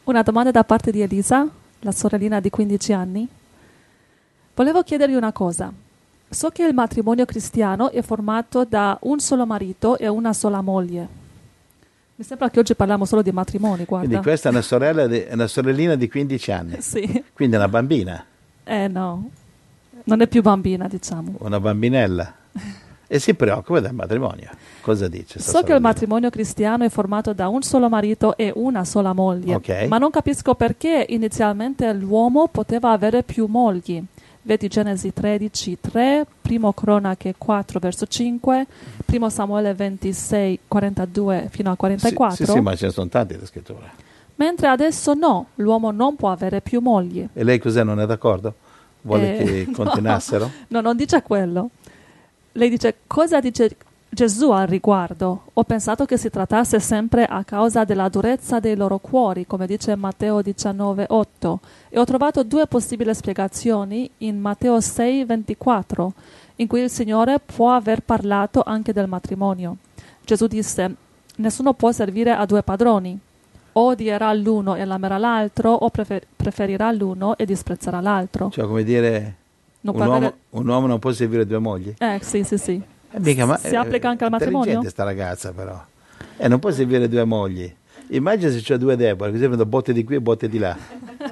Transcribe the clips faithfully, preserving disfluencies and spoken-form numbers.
Una domanda da parte di Elisa, la sorellina di quindici anni. Volevo chiedergli una cosa. So che il matrimonio cristiano è formato da un solo marito e una sola moglie. Mi sembra che oggi parliamo solo di matrimoni, guarda. Quindi questa è una, sorella di, una sorellina di quindici anni. Sì. Quindi è una bambina. Eh no, non è più bambina, diciamo. Una bambinella. E si preoccupa del matrimonio. Cosa dice? So che il matrimonio cristiano è formato da un solo marito e una sola moglie, okay. Ma non capisco perché inizialmente l'uomo poteva avere più mogli. Vedi Genesi tredici tre, Primo Cronache quattro verso cinque, Primo Samuele ventisei quarantadue fino a quarantaquattro. Sì, sì, sì, ma ce ne sono tante le scritture. Mentre adesso no, l'uomo non può avere più mogli. E lei cos'è, non è d'accordo? Vuole eh, che continuassero? No, no, non dice quello. Lei dice, cosa dice Gesù al riguardo? Ho pensato che si trattasse sempre a causa della durezza dei loro cuori, come dice Matteo diciannove otto. E ho trovato due possibili spiegazioni in Matteo sei ventiquattro, in cui il Signore può aver parlato anche del matrimonio. Gesù disse, nessuno può servire a due padroni. O odierà l'uno e amerà l'altro, o prefer- preferirà l'uno e disprezzerà l'altro. Cioè, come dire... Un uomo, avere... un uomo non può servire due mogli? Eh, sì, sì, sì. Eh, mica, ma, si applica anche al matrimonio? È intelligente sta ragazza, però. E eh, non può servire due mogli. Immagina se c'è due Deborah, così prendono botte di qui e botte di là.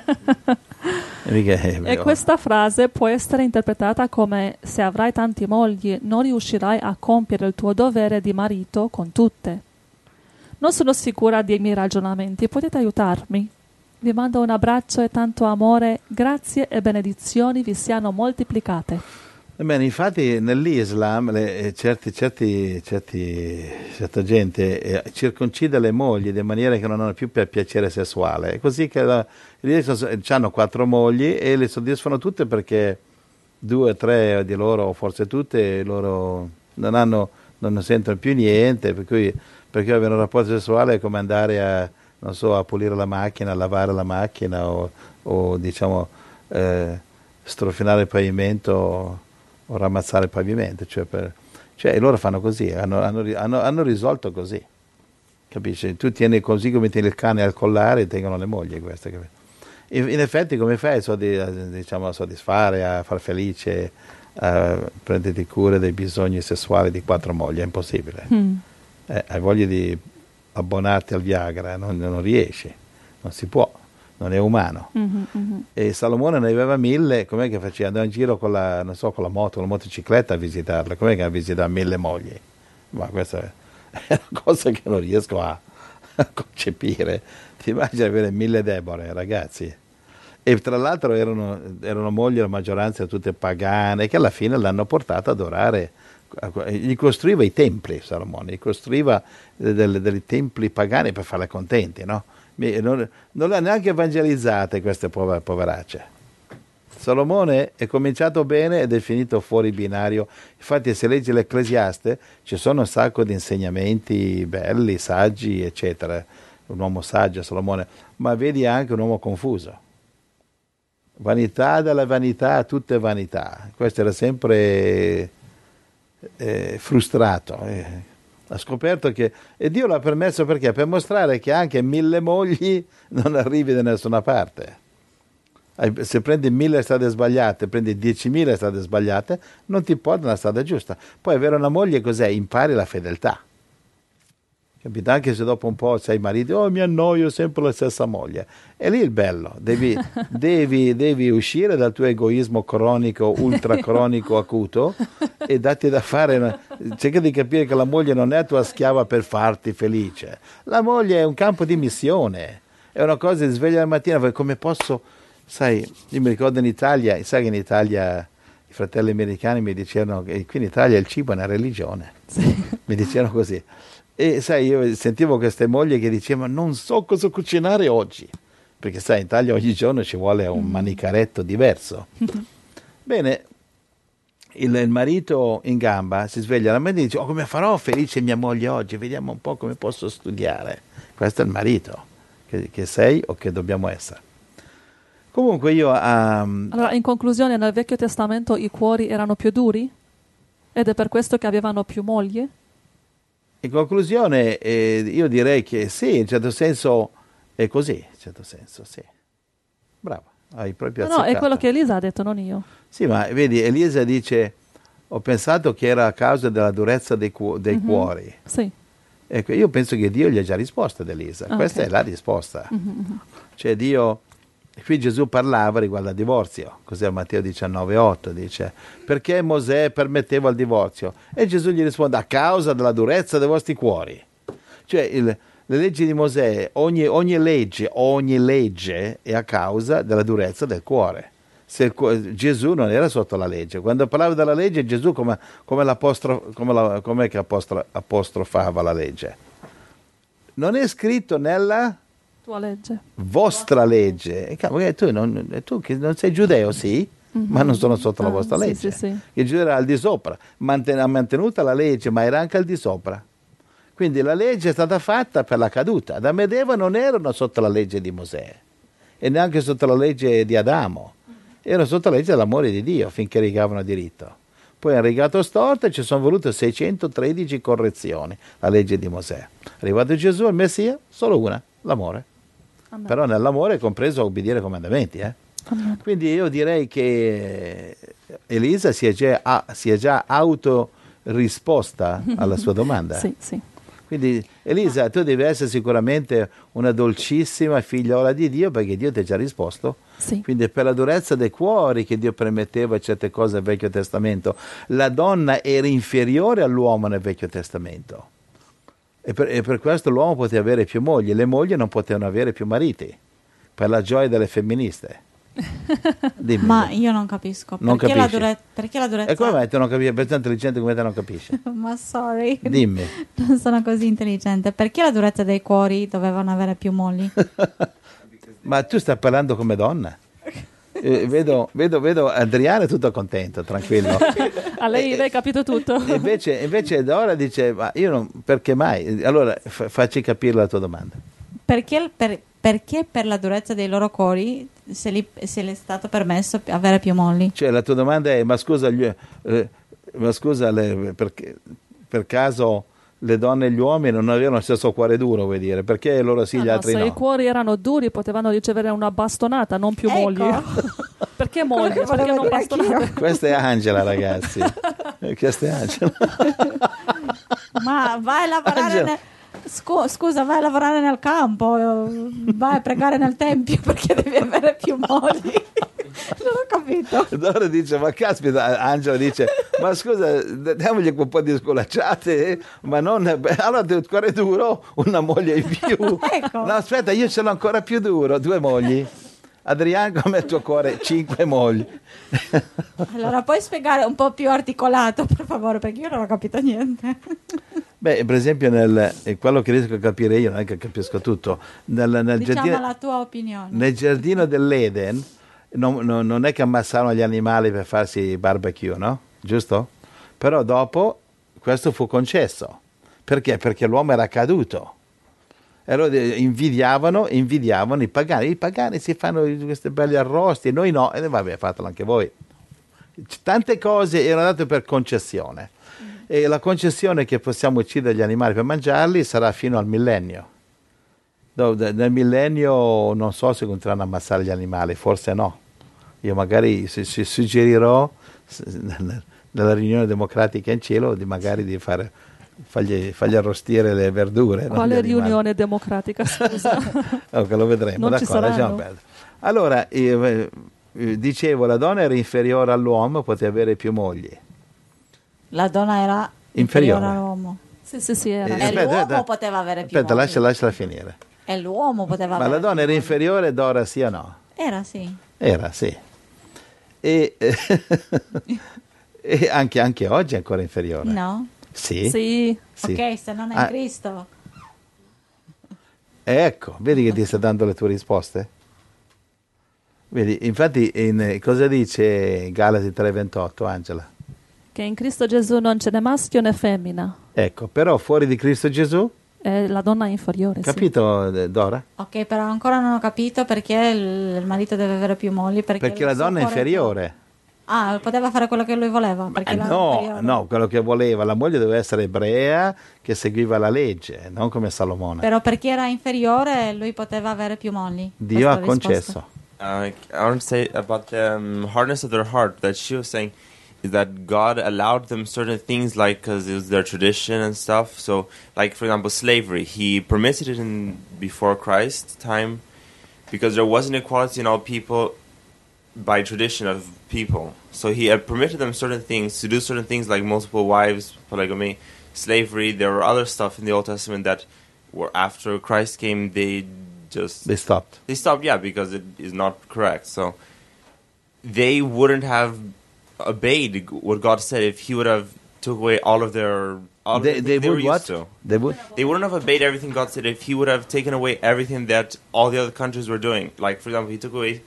e, mica, eh, e questa frase può essere interpretata come: se avrai tanti mogli, non riuscirai a compiere il tuo dovere di marito con tutte. Non sono sicura dei miei ragionamenti, potete aiutarmi? Vi mando un abbraccio e tanto amore, grazie e benedizioni vi siano moltiplicate. Bene, infatti nell'Islam le, certi, certi, certi, certa gente eh, circoncida le mogli in maniera che non hanno più per piacere sessuale, così che la, hanno quattro mogli e le soddisfano tutte perché due o tre di loro, o forse tutte, loro non, hanno, non sentono più niente, per cui perché avere un rapporto sessuale è come andare a non so, a pulire la macchina, a lavare la macchina o, o diciamo eh, strofinare il pavimento o, o ramazzare il pavimento, cioè, per, cioè loro fanno così, hanno, hanno, hanno, hanno risolto così, capisci? Tu tieni così come tieni il cane al collare e tengono le mogli queste, capisci? In, in effetti come fai a, diciamo, a soddisfare, a far felice, a prenderti cura dei bisogni sessuali di quattro mogli? È impossibile. Mm. Eh, hai voglia di abbonarti al Viagra, non, non riesci, non si può, non è umano. Mm-hmm, mm-hmm. E Salomone ne aveva mille, com'è che faceva? Andava in giro con la, non so, con la moto, con la motocicletta a visitarla, com'è che visitava mille mogli? Ma questa è una cosa che non riesco a, a concepire. Ti immagini avere mille Deborah, ragazzi? E tra l'altro erano, erano mogli, la maggioranza tutte pagane, che alla fine l'hanno portato ad adorare. Gli costruiva i templi Salomone, gli costruiva dei, dei templi pagani per farle contenti, no? Non, non le ha neanche evangelizzate queste pover, poveracce. Salomone è cominciato bene ed è finito fuori binario. Infatti se leggi l'Ecclesiaste ci sono un sacco di insegnamenti belli, saggi, eccetera. Un uomo saggio, Salomone, ma vedi anche un uomo confuso. Vanità della vanità, tutte vanità. Questo era sempre... Eh, frustrato, eh. Ha scoperto che e Dio l'ha permesso perché? Per mostrare che anche mille mogli non arrivi da nessuna parte. Se prendi mille strade sbagliate, prendi diecimila strade sbagliate, non ti porta nella strada giusta. Poi avere una moglie cos'è? Impari la fedeltà. Capito? Anche se dopo un po' sei marito, oh mi annoio sempre la stessa moglie. E lì il bello, devi, devi, devi uscire dal tuo egoismo cronico, ultracronico, acuto e datti da fare, una... cerca di capire che la moglie non è tua schiava per farti felice. La moglie è un campo di missione, è una cosa di sveglia la mattina, come posso, sai, io mi ricordo in Italia, sai che in Italia i fratelli americani mi dicevano che qui in Italia il cibo è una religione, sì. Mi dicevano così. E sai, io sentivo queste mogli che dicevano non so cosa cucinare oggi, perché sai, in Italia ogni giorno ci vuole un manicaretto diverso. Bene, il, il marito in gamba si sveglia la mattina e dice oh come farò felice mia moglie oggi, vediamo un po' come posso studiare. Questo è il marito che, che sei o che dobbiamo essere. Comunque io... Um, allora, in conclusione, nel Vecchio Testamento i cuori erano più duri? Ed è per questo che avevano più mogli? In conclusione, eh, io direi che sì, in certo senso È così, in certo senso, sì. Brava, hai proprio No, no, è azzeccato. quello che Elisa ha detto, non io. Sì, ma vedi, Elisa dice, ho pensato che era a causa della durezza dei, cu- dei Mhm. cuori. Sì. Ecco, io penso che Dio gli ha già risposto ad Elisa. Ah, Questa ok. è la risposta. Mhm. Cioè Dio, qui Gesù parlava riguardo al divorzio, cos'è Matteo diciannove otto, dice, perché Mosè permetteva il divorzio? E Gesù gli risponde, a causa della durezza dei vostri cuori. Cioè il- le leggi di Mosè, ogni, ogni legge, ogni legge è a causa della durezza del cuore. Se il cu- Gesù non era sotto la legge. Quando parlava della legge, Gesù come, come, l'apostro, come la, com'è che apostro- apostrofava la legge? Non è scritto nella Tua legge. vostra legge. E cavolo, tu, non, tu che non sei giudeo, sì, ma non sono sotto la Ah, vostra sì, legge. sì, sì. Il giudeo era al di sopra, manten- ha mantenuto la legge, ma era anche al di sopra. Quindi la legge è stata fatta per la caduta. Adamo ed Eva non erano sotto la legge di Mosè e neanche sotto la legge di Adamo, erano sotto la legge dell'amore di Dio finché rigavano diritto. Poi hanno rigato storto e ci sono volute seicentotredici correzioni, la legge di Mosè. È arrivato Gesù, il Messia, solo una, l'amore. Amen. Però nell'amore è compreso obbedire ai comandamenti. Eh? Amen. Quindi io direi che Elisa si è già, ha- si è già autorisposta alla sua domanda. Sì, sì. Quindi Elisa, tu devi essere sicuramente una dolcissima figliola di Dio perché Dio ti ha già risposto. Sì. Quindi è per la durezza dei cuori che Dio permetteva certe cose nel Vecchio Testamento. La donna era inferiore all'uomo nel Vecchio Testamento. E per, e per questo l'uomo poteva avere più mogli, le mogli non potevano avere più mariti, per la gioia delle femministe. Dimmi. Ma io non capisco. Non perché, la capisci? dure- perché la durezza... E come mai tu non capisci? Per tanto intelligente come te non capisci? Ma sorry. Dimmi. Non sono così intelligente. Perché la durezza dei cuori dovevano avere più mogli? Ma tu stai parlando come donna? Eh, vedo, vedo, vedo Adriano è tutto contento, tranquillo. A lei, Eh, lei ha capito tutto. E invece, invece Dora dice, ma io non, perché mai? Allora fa- facci capire la tua domanda. Perché per, perché per la durezza dei loro cuori se, li, se le è stato permesso avere più mogli? Cioè la tua domanda è, ma scusa, gli- eh, ma scusa le- perché, per caso le donne e gli uomini non avevano lo stesso cuore duro, vuoi dire? Perché loro sì, Ah, gli no, altri se no? i cuori erano duri potevano ricevere una bastonata, non più Ecco. mogli. Perché mogli? Quello che Perché volevo non dire bastonate? anch'io. Questa è Angela, ragazzi. Eh, Questa è Angela. Ma vai a lavorare Angela. nel, scu- scusa, vai a lavorare nel campo, eh, vai a pregare nel tempio perché devi avere più mogli. Non ho capito. Dora dice, ma caspita, Angela dice, ma scusa, diamogli un po' di scolacciate, eh, ma non, beh, allora il cuore duro, una moglie in più. Ecco. No, aspetta, io ce l'ho ancora più duro, due mogli. Adriano, come il tuo cuore, cinque mogli. Allora puoi spiegare un po' più articolato, per favore, perché io non ho capito niente. Beh, per esempio, nel, eh, quello che riesco a capire io, non è che capisco tutto, nel, nel Diciamo giardino, la tua opinione. nel giardino dell'Eden non, non- non è che ammazzarono gli animali per farsi barbecue, no? Giusto? Però dopo questo fu concesso. Perché? Perché l'uomo era caduto. E allora eh, invidiavano, invidiavano i pagani. I pagani si fanno questi belli arrosti, e noi no. E vabbè, fatelo anche voi. Tante cose erano date per concessione. E la concessione che possiamo uccidere gli animali per mangiarli sarà fino al millennio. Do- de- Nel millennio non so se continueranno a ammazzare gli animali, forse no. Io magari si- si- suggerirò s- nel- nella riunione democratica in cielo di magari di fare, fargli, fargli arrostire le verdure. no, Quale gli animali. riunione democratica, scusa? Ok, lo vedremo, Non ci d'accordo, lasciamo saranno. perdere. Allora, eh, eh, dicevo, la donna era inferiore all'uomo, poteva avere più mogli. La donna era Inferiore. inferiore all'uomo. Sì, sì, sì, era. Eh, E aspetta, l'uomo aspetta. poteva avere più Aspetta, mogli. lascia, lasciala finire. E l'uomo poteva Ma avere la donna più era mogli. inferiore, Dora sì o no? Era, sì. Era, sì. E, e anche, anche oggi è ancora inferiore. No? Sì? Sì. Sì. Ok, se non è Ah, Cristo. ecco, vedi che ti sta dando le tue risposte? Vedi, infatti, in, cosa dice Galati tre ventotto, Angela? Che in Cristo Gesù non ce n'è maschio né femmina. Ecco, però fuori di Cristo Gesù, È la donna inferiore, sì. capito eh, Dora? Ok, però ancora non ho capito perché il, il marito deve avere più mogli. Perché, Perché il la suo donna è cuore- inferiore. Ah, poteva fare quello che lui voleva? Perché Eh, la no, inferiore- no, quello che voleva, la moglie doveva essere ebrea che seguiva la legge, non come Salomone. Però per chi era inferiore lui poteva avere più mogli. Dio Questa ha è la risposta. concesso. Uh, I want to say about the um, hardness of their heart that she was saying is that God allowed them certain things like because it was their tradition and stuff. So, like for example, slavery, He permitted it in before Christ time because there wasn't equality in all people by tradition of people. So He had permitted them certain things to do certain things like multiple wives, polygamy, slavery. There were other stuff in the Old Testament that were after Christ came. They just They stopped. They stopped, yeah, because it is not correct. So they wouldn't have obeyed what God said if He would have took away all of their. All of They, the they things they were would used what? to. They would. They wouldn't have obeyed everything God said if He would have taken away everything that all the other countries were doing. Like, for example, He took away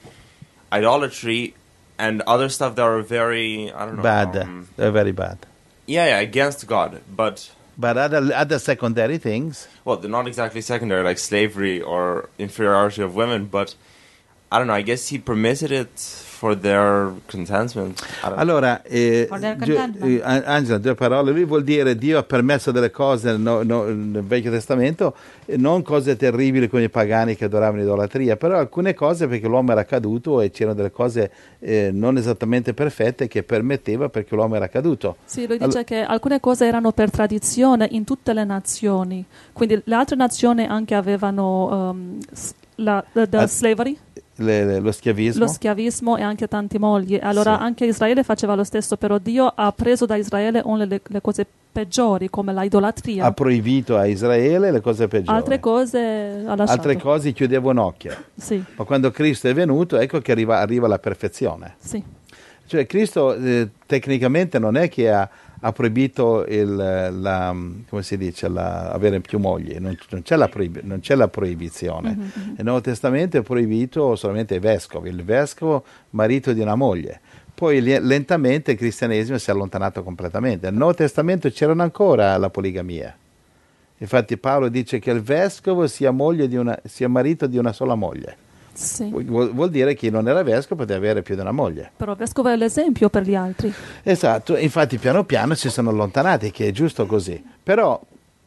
idolatry and other stuff that were very, I don't know. Bad. um, They're very bad. yeah, yeah, against God. But, But other, other secondary things. well, they're not exactly secondary, like slavery or inferiority of women, but I don't know, I guess He permitted it for their contentment. I don't know. Allora, eh, For their Gio- contentment. eh, An- Angela, due parole. Lui vuol dire Dio ha permesso delle cose no- no- nel Vecchio Testamento, eh, non cose terribili come i pagani che adoravano idolatria, però alcune cose perché l'uomo era caduto e c'erano delle cose eh, non esattamente perfette che permetteva perché l'uomo era caduto. Sì, lui dice Allora- che alcune cose erano per tradizione in tutte le nazioni, quindi le altre nazioni anche avevano um, s- la, the, the Ah, slavery, Le- le- lo schiavismo. lo schiavismo e anche tanti mogli. Allora Sì. anche Israele faceva lo stesso, però Dio ha preso da Israele una delle le cose peggiori come l'idolatria. Ha proibito a Israele le cose peggiori. Altre cose ha lasciato. Altre cose chiudeva un occhio. Sì, Ma quando Cristo è venuto, ecco che arriva, arriva la perfezione. sì. Cioè Cristo eh, tecnicamente non è che ha, ha proibito il, la, come si dice, la, avere più mogli, non, non, c'è la proib- non c'è la proibizione. Nel Nuovo Testamento è proibito solamente ai vescovi, il vescovo marito di una moglie. Poi li- lentamente il cristianesimo si è allontanato completamente. Nel Nuovo Testamento c'erano ancora la poligamia. Infatti Paolo dice che il vescovo sia, moglie di una, sia marito di una sola moglie. Sì. Vuol, vuol dire che chi non era vescovo poteva avere più di una moglie. Però il vescovo è l'esempio per gli altri. Esatto, infatti piano piano si sono allontanati, che è giusto così. Però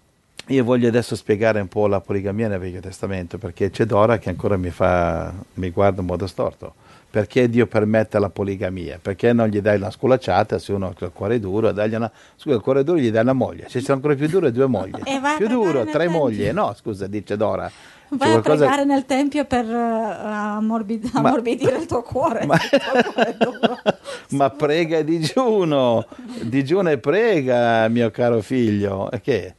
io voglio adesso spiegare un po' la poligamia nel Vecchio Testamento, perché c'è Dora che ancora mi fa, mi guarda in modo storto. Perché Dio permette la poligamia? Perché non gli dai una sculacciata se uno ha il cuore duro, dagli una, scusa, il cuore duro gli dai una moglie, se c'è ancora più duro due mogli, E vai a più pregare duro nel tre tempio. mogli, no scusa dice Dora. C'è Vai a qualcosa- pregare nel tempio per uh, ammorbid- Ma- ammorbidire il tuo cuore. Ma, Il tuo cuore è duro. ma prega e digiuno, digiuna e prega, mio caro figlio. E che?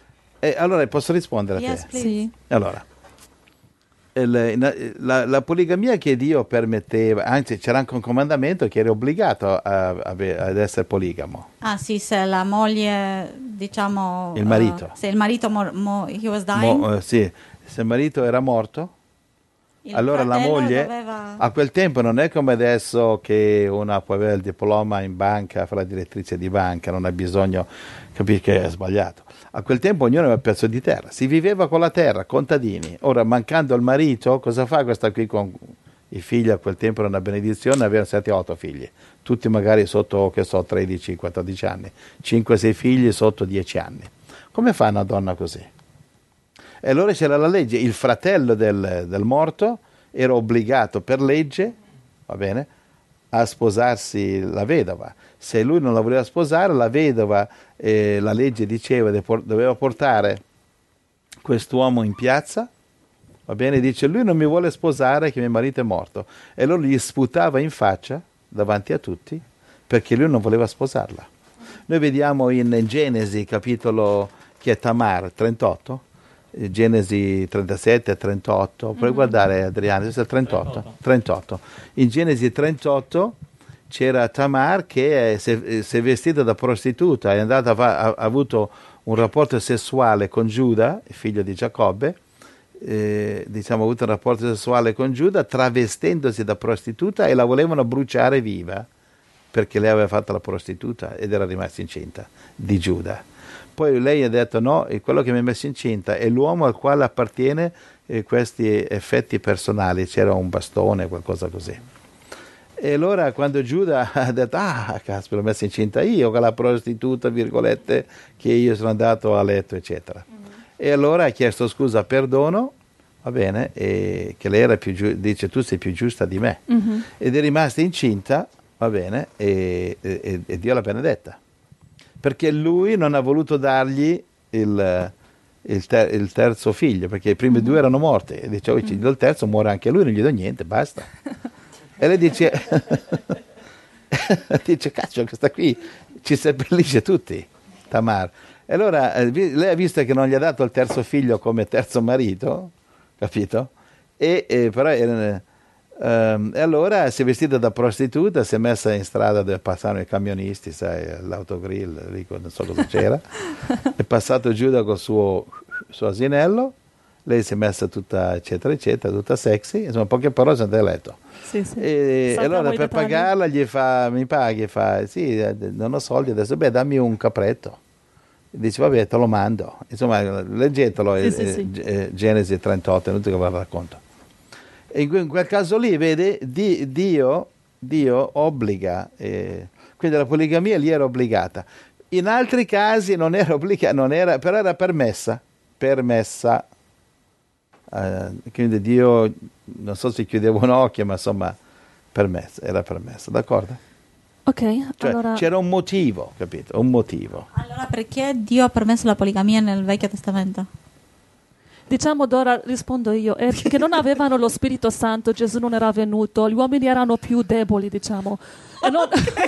E allora posso rispondere a te? Yes, please. Sì. Allora, il- la, la poligamia che Dio permetteva, anzi c'era anche un comandamento che eri obbligato a- a- ad essere poligamo. Ah sì, se la moglie, diciamo... Il marito. uh, se il marito, mo- mo- he was dying, Mo- eh, sì, se il marito era morto, il allora la fratello moglie, doveva... a quel tempo non è come adesso che una può avere il diploma in banca, fa la direttrice di banca, non ha bisogno, capire che è sbagliato. A quel tempo ognuno aveva un pezzo di terra, si viveva con la terra, contadini. Ora, mancando il marito, cosa fa questa qui con i figli? A quel tempo era una benedizione, avevano sette otto figli, tutti magari sotto, che so, tredici quattordici anni, cinque sei figli sotto dieci anni. Come fa una donna così? E allora c'era la legge, il fratello del, del morto era obbligato per legge, va bene, a sposarsi la vedova. Se lui non la voleva sposare, la vedova, eh, la legge diceva, de- doveva portare quest'uomo in piazza, va bene, dice lui non mi vuole sposare che mio marito è morto. E allora gli sputava in faccia davanti a tutti perché lui non voleva sposarla. Noi vediamo in Genesi, capitolo che è Tamar, trentotto, eh, Genesi trentasette e trentotto, puoi guardare Adriano, questo è il trentotto, trentotto. In Genesi trentotto c'era Tamar che si è, si è vestita da prostituta, è andata, a fa- ha, ha avuto un rapporto sessuale con Giuda, figlio di Giacobbe, eh, diciamo ha avuto un rapporto sessuale con Giuda travestendosi da prostituta e la volevano bruciare viva perché lei aveva fatto la prostituta ed era rimasta incinta di Giuda. Poi lei ha detto no, e quello che mi ha messo incinta è l'uomo al quale appartiene eh, questi effetti personali, c'era un bastone, qualcosa così. E allora quando Giuda ha detto, ah, caspita, l'ho messa incinta io, con la prostituta, virgolette, che io sono andato a letto, eccetera. Mm-hmm. E allora ha chiesto scusa, perdono, va bene, e che lei era più giu- dice, tu sei più giusta di me. Mm-hmm. Ed è rimasta incinta, va bene, e, e, e Dio l'ha benedetta. Perché lui non ha voluto dargli il, il, ter- il terzo figlio, perché i primi mm-hmm. due erano morti. E dice, oh, ci do il terzo, muore anche lui, non gli do niente, basta. E lei dice, dice, caccio, questa qui ci seppellisce tutti, Tamar. E allora eh, lei ha visto che non gli ha dato il terzo figlio come terzo marito, capito? E, e però eh, Um, e allora si è vestita da prostituta, si è messa in strada dove passavano i camionisti, sai, l'autogrill, lì, non so cosa c'era. È passato Giuda col suo, suo asinello, lei si è messa tutta eccetera eccetera, tutta sexy, insomma poche parole sono andate a letto. Sì, sì. E, e allora per dettagli. pagarla gli fa, mi paghi? Fa, sì, non ho soldi adesso, beh dammi un capretto. Dice vabbè te lo mando, insomma leggetelo, sì, eh, sì, sì. Eh, Genesi trentotto, è inutile che ve lo racconto. E in quel caso lì, vede, di, Dio, Dio obbliga, eh, quindi la poligamia lì era obbligata. In altri casi non era obbligata, non era, però era permessa, permessa. Eh, quindi Dio, non so se chiudeva un occhio, ma insomma, permessa, era permessa, d'accordo? Ok, cioè, allora... c'era un motivo, capito? Un motivo. Allora perché Dio ha permesso la poligamia nel Vecchio Testamento? Diciamo, Dora, rispondo io, è che non avevano lo Spirito Santo, Gesù non era venuto, gli uomini erano più deboli, diciamo, e non,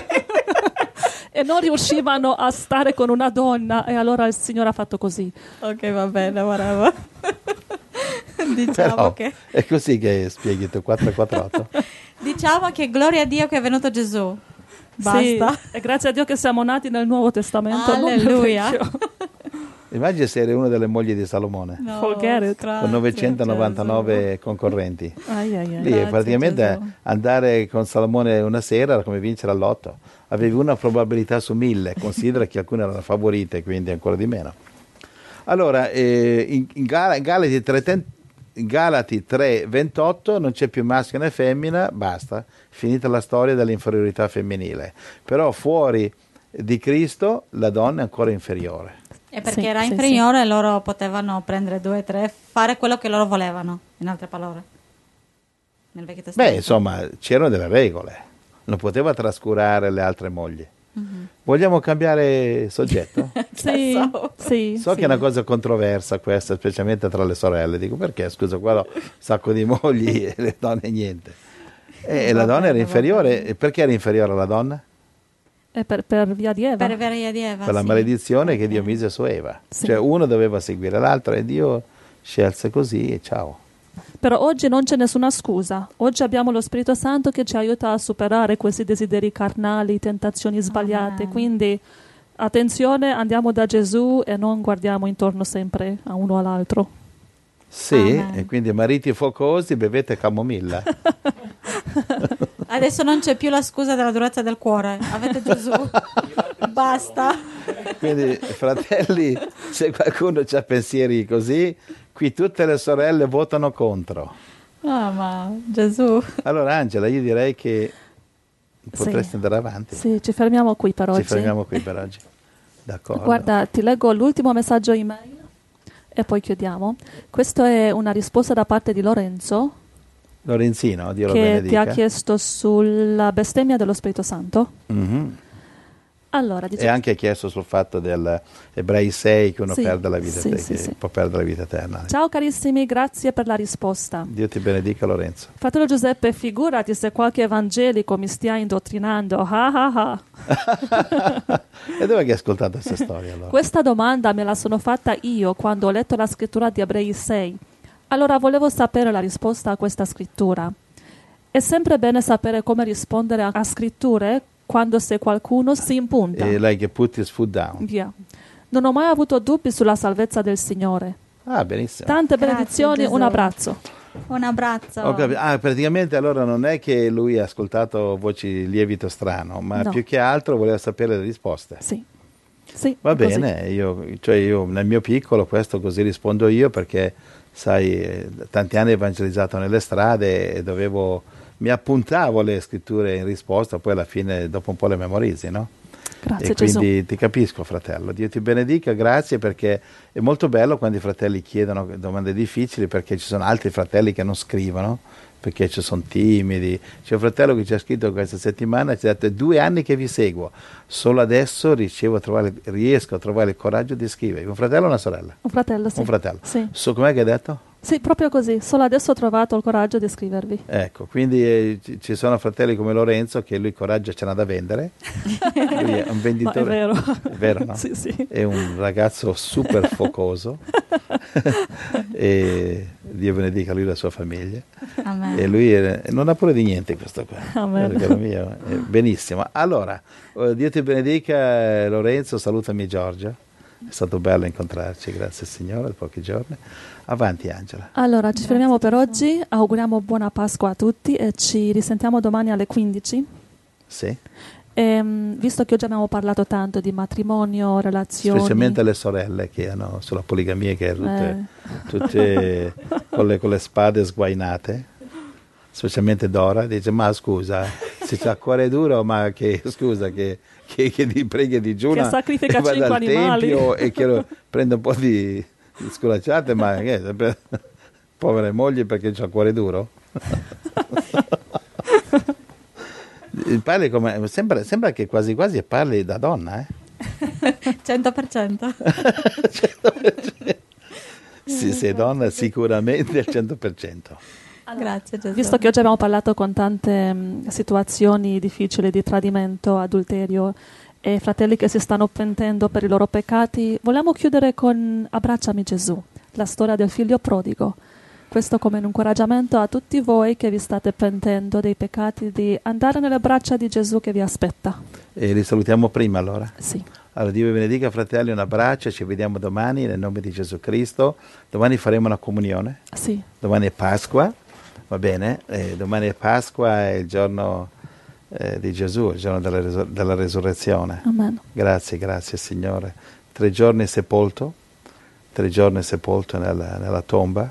e non riuscivano a stare con una donna, e allora il Signore ha fatto così. Ok, va bene, whatever. Diciamo Però che... è così che spieghi tu, quattro quattro otto. Diciamo che gloria a Dio che è venuto Gesù. Basta. Sì, e grazie a Dio che siamo nati nel Nuovo Testamento. Alleluia. Non nel Vecchio. Immagina se eri una delle mogli di Salomone, No, Forget it. grazie, con novecentonovantanove Gesù. concorrenti. Ai, ai, ai. Lì Grazie, praticamente Gesù. andare con Salomone una sera era come vincere all'otto. Avevi una probabilità su mille, considera che alcune erano favorite, quindi ancora di meno. Allora, eh, in, in, Gal- in Galati tre, in Galati tre ventotto non c'è più maschio né femmina, basta, finita la storia dell'inferiorità femminile. Però fuori di Cristo la donna è ancora inferiore. E perché Sì, era sì, inferiore sì. Loro potevano prendere due o tre, fare quello che loro volevano, in altre parole, nel Vecchio Testamento. Beh, insomma, c'erano delle regole, non poteva trascurare le altre mogli. Mm-hmm. Vogliamo cambiare soggetto? Sì, so. sì, So sì. che è una cosa controversa questa, specialmente tra le sorelle. Dico perché, scusa, qua ho un sacco di mogli e le donne niente. E Va la donna bene, era va inferiore, bene. e perché era inferiore alla donna? E per, per via di Eva. Per via di Eva, Per la sì. maledizione Ok. che Dio mise su Eva. Sì. Cioè uno doveva seguire l'altro e Dio scelse così e ciao. Però oggi non c'è nessuna scusa. Oggi abbiamo lo Spirito Santo che ci aiuta a superare questi desideri carnali, tentazioni sbagliate. Amen. Quindi attenzione, andiamo da Gesù e non guardiamo intorno sempre a uno all'altro. Sì, Amen. e quindi mariti focosi, bevete camomilla. Adesso non c'è più la scusa della durezza del cuore. Avete Gesù. Basta. Quindi, fratelli, se qualcuno ha pensieri così, qui tutte le sorelle votano contro. Ah, ma Gesù. Allora, Angela, io direi che potresti Sì. andare avanti. Sì, ci fermiamo qui per oggi. Ci fermiamo qui per oggi. D'accordo. Guarda, ti leggo l'ultimo messaggio email e poi chiudiamo. Questa è una risposta da parte di Lorenzo Lorenzino, Dio lo che benedica. ti ha chiesto sulla bestemmia dello Spirito Santo. Mhm. Allora, dice E anche chiesto sul fatto del Ebrei sei che uno Sì, perde la vita sì, te- sì, che sì. può perdere la vita eterna. Ciao carissimi, grazie per la risposta. Dio ti benedica, Lorenzo. Fratello Giuseppe, figurati se qualche evangelico mi stia indottrinando. Ah, ah, ah. E dove hai ascoltato questa storia allora? Questa domanda me la sono fatta io quando ho letto la scrittura di Ebrei sei. Allora volevo sapere la risposta a questa scrittura. È sempre bene sapere come rispondere a, a scritture quando se qualcuno si impunta. E like put his foot down. Via. Non ho mai avuto dubbi sulla salvezza del Signore. Ah, benissimo. Tante Grazie, benedizioni, Gesù. un abbraccio. Un abbraccio. Ho capito. Ah, praticamente allora non è che lui ha ascoltato voci lievito strano, ma No. più che altro voleva sapere le risposte. Sì. Sì, Va è così. bene, io, cioè io nel mio piccolo questo così rispondo io perché sai, eh, tanti anni ho evangelizzato nelle strade e dovevo mi appuntavo le scritture in risposta, poi alla fine dopo un po' le memorizzi, no? Grazie E Gesù. quindi ti capisco, fratello. Dio ti benedica, grazie, perché è molto bello quando i fratelli chiedono domande difficili, perché ci sono altri fratelli che non scrivono, perché ci sono timidi. C'è un fratello che ci ha scritto questa settimana, ci ha detto: è due anni che vi seguo, solo adesso ricevo a trovare, riesco a trovare il coraggio di scrivere. Un fratello o una sorella? Un fratello, sì. Un fratello. Sì. So, com'è che hai detto? Sì, proprio così. Solo adesso ho trovato il coraggio di scrivervi. Ecco, quindi eh, ci- ci sono fratelli come Lorenzo che lui coraggio ce n'ha da vendere. Lui è un Ma venditore. è vero. È vero, no? Sì, sì. È un ragazzo super focoso e Dio benedica lui e la sua famiglia. Amen. E lui è- non ha pure di niente questo qua. Amen. Eh, caro mio, è benissimo. Allora, eh, Dio ti benedica, eh, Lorenzo, salutami Giorgia. È stato bello incontrarci, grazie Signore, pochi giorni. Avanti Angela. Allora, ci Grazie, fermiamo per Gesù. oggi. Auguriamo buona Pasqua a tutti e ci risentiamo domani alle quindici. Sì, Ehm, visto che oggi abbiamo parlato tanto di matrimonio, relazioni, specialmente le sorelle che hanno sulla poligamia, che è tutte, Eh. tutte con, le, con le spade sguainate, specialmente Dora, dice: ma scusa, se c'ha cuore duro, ma che scusa che, che, che ti preghi di digiuna Che sacrifica e vada cinque al animali. tempio e che prende un po' di, di sculacciate, ma che, per- povere mogli perché c'ha cuore duro? Parli come, sembra, sembra che quasi quasi parli da donna, eh? cento per cento. Sì, sei donna sicuramente al cento per cento. Grazie Gesù. visto che oggi abbiamo parlato con tante mh, situazioni difficili di tradimento, adulterio e fratelli che si stanno pentendo per i loro peccati, vogliamo chiudere con Abbracciami Gesù, la storia del figlio prodigo. Questo come un incoraggiamento a tutti voi che vi state pentendo dei peccati, di andare nelle braccia di Gesù che vi aspetta. E li salutiamo prima allora. Sì. Allora Dio vi benedica, fratelli, un abbraccio, ci vediamo domani nel nome di Gesù Cristo. Domani faremo una comunione, Sì. domani è Pasqua, va bene? Eh, domani è Pasqua, è il giorno eh, di Gesù, il giorno della, resur- della resurrezione. Amen. Grazie, grazie Signore. Tre giorni sepolto, tre giorni sepolto nella, nella tomba,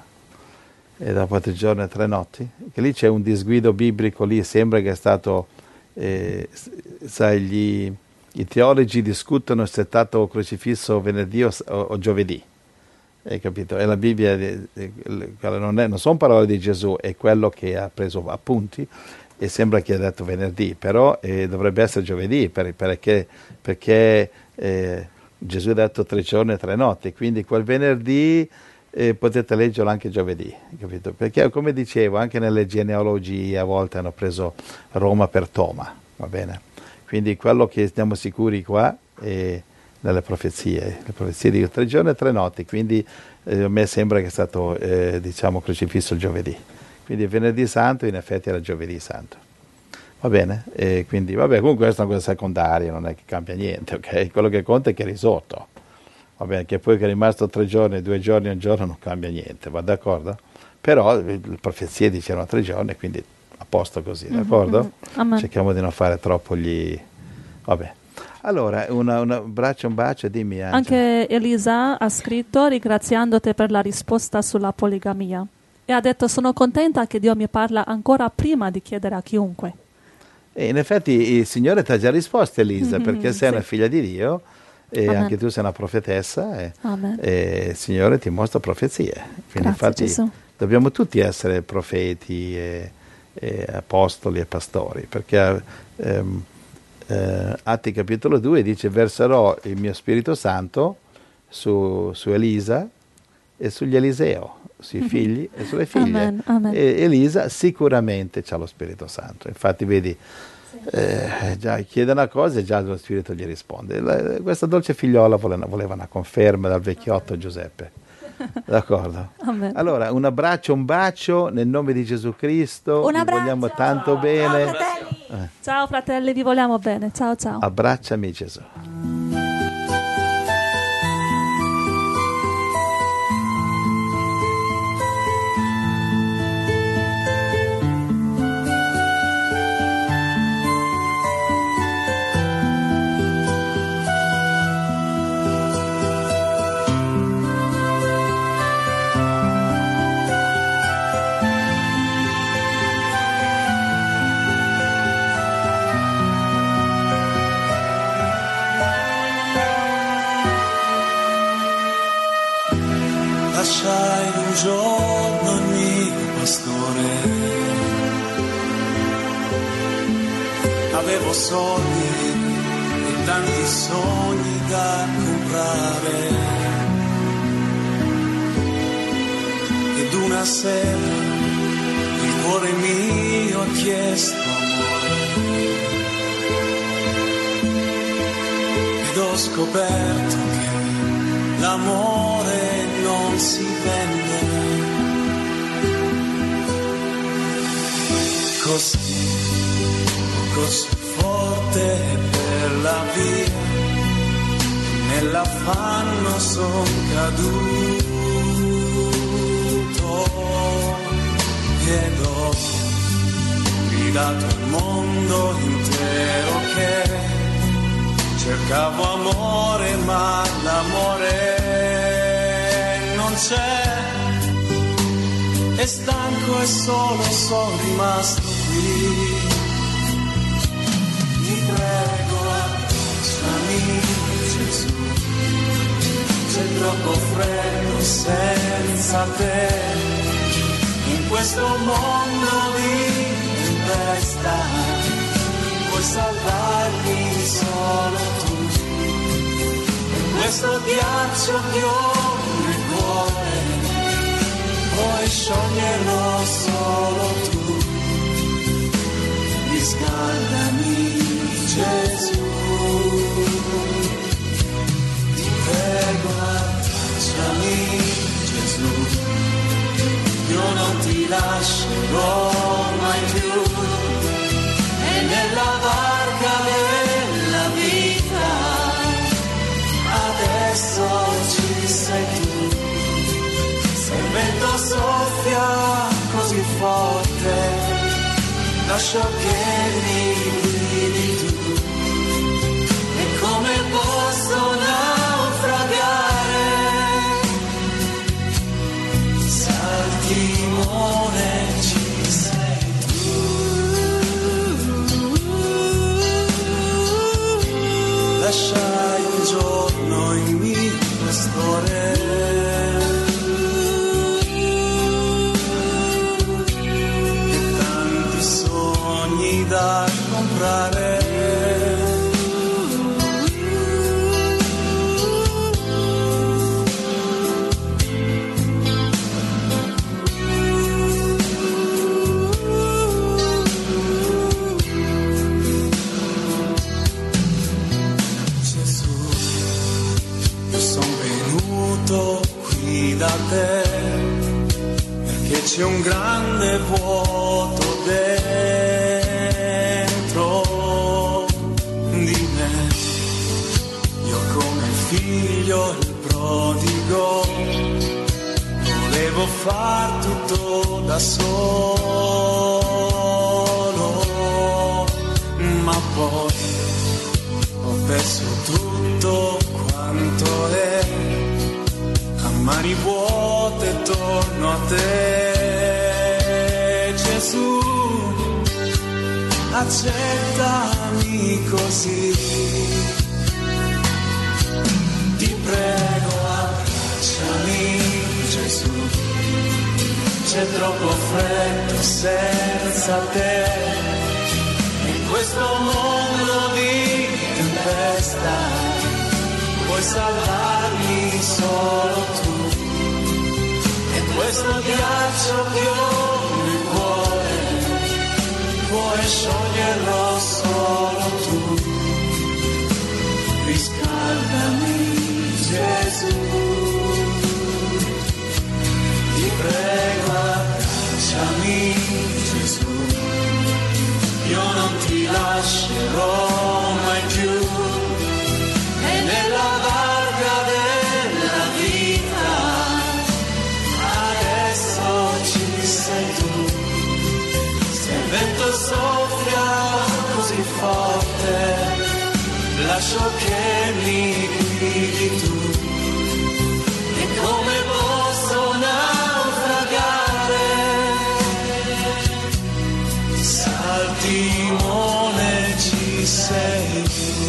e dopo tre giorni e tre notti, che lì c'è un disguido biblico, lì sembra che è stato, eh, s- sai, gli, i teologi discutono se è stato crocifisso venerdì o, o- o giovedì, hai capito? E la Bibbia eh, eh, non, è- non sono parole di Gesù, è quello che ha preso appunti e sembra che ha detto venerdì, però eh, dovrebbe essere giovedì per- perché, perché eh, Gesù ha detto tre giorni e tre notti, quindi quel venerdì eh, potete leggerlo anche giovedì, capito? Perché come dicevo, anche nelle genealogie a volte hanno preso Roma per Toma, va bene? Quindi quello che stiamo sicuri qua è nelle profezie, le profezie di tre giorni e tre notti, quindi eh, a me sembra che è stato eh, diciamo crocifisso il giovedì, quindi venerdì santo in effetti era giovedì santo. Va bene? E quindi, vabbè, comunque questa è una cosa secondaria, non è che cambia niente, ok? Quello che conta è che è risorto. Va bene, che poi che è rimasto tre giorni, due giorni, un giorno non cambia niente, va d'accordo? Però le profezie dicevano tre giorni, quindi a posto così, d'accordo? Mhm. Amen. Cerchiamo di non fare troppo gli... Vabbè. Allora, una- un abbraccio, un bacio, dimmi Angela. Anche Elisa ha scritto ringraziandote per la risposta sulla poligamia e ha detto: sono contenta che Dio mi parla ancora prima di chiedere a chiunque. E in effetti il Signore ti ha già risposto, Elisa, Mhm, perché sei sì. una figlia di Dio e Amen. anche tu sei una profetessa e, Amen. e il Signore ti mostra profezie. Quindi Grazie, infatti Gesù. dobbiamo tutti essere profeti e, e apostoli e pastori, perché ehm, eh, Atti capitolo due dice: verserò il mio Spirito Santo su, su Elisa e sugli Eliseo, sui Mhm. figli e sulle figlie. Amen, amen. E Elisa sicuramente ha lo Spirito Santo, infatti vedi, eh, già chiede una cosa e già lo Spirito gli risponde. La- questa dolce figliola voleva, voleva una conferma dal vecchiotto Giuseppe, d'accordo? Amen. Allora, un abbraccio, un bacio nel nome di Gesù Cristo, Un vi abbraccio. vogliamo tanto bene, fratelli. Ciao fratelli, vi vogliamo bene. Ciao ciao. abbracciami Gesù. lasciai un giorno il mio pastore. Avevo soldi e tanti sogni da comprare, ed una sera il cuore mio ha chiesto amore, ed ho scoperto che l'amore non si vende. Così, così forte per la via, nell'affanno son caduto, ed ho gridato al mondo intero che cercavo amore, ma l'amore non c'è, e stanco e solo sono rimasto qui. Ti prego, abbracciami Gesù, c'è troppo freddo senza te, in questo mondo di tempesta, puoi salvarmi solo tu, in questo ghiaccio che ho nel cuore, puoi scioglierlo solo tu, riscaldami Gesù, ti prego abbracciami Gesù, io non ti lascerò mai più, e nella barca della vita adesso ci sei tu, se il vento soffia così forte lascio che mi guidi tu, e come posso naufragare se al timone ci sei tu. Lasciai un giorno il mio pastore, da comprare, Gesù, io son venuto qui da te perché c'è un grande vuoto dentro di me, io come figlio il prodigo volevo far tutto da solo, ma poi ho perso tutto quanto è, a mani vuote torno a te. Gesù, accettami così, ti prego abbracciami Gesù, c'è troppo freddo senza te, in questo mondo di tempesta puoi salvarmi solo tu, e questo ghiaccio che ho nel cuore puoi scioglierlo solo tu, riscaldami Gesù, ti prego abbracciami Gesù, io non ti lascerò mai più, e nella barca della vita adesso ci sei tu, se il vento soffia così forte lascio che mi guidi tu, e come posso naufragare se al timone ci sei tu.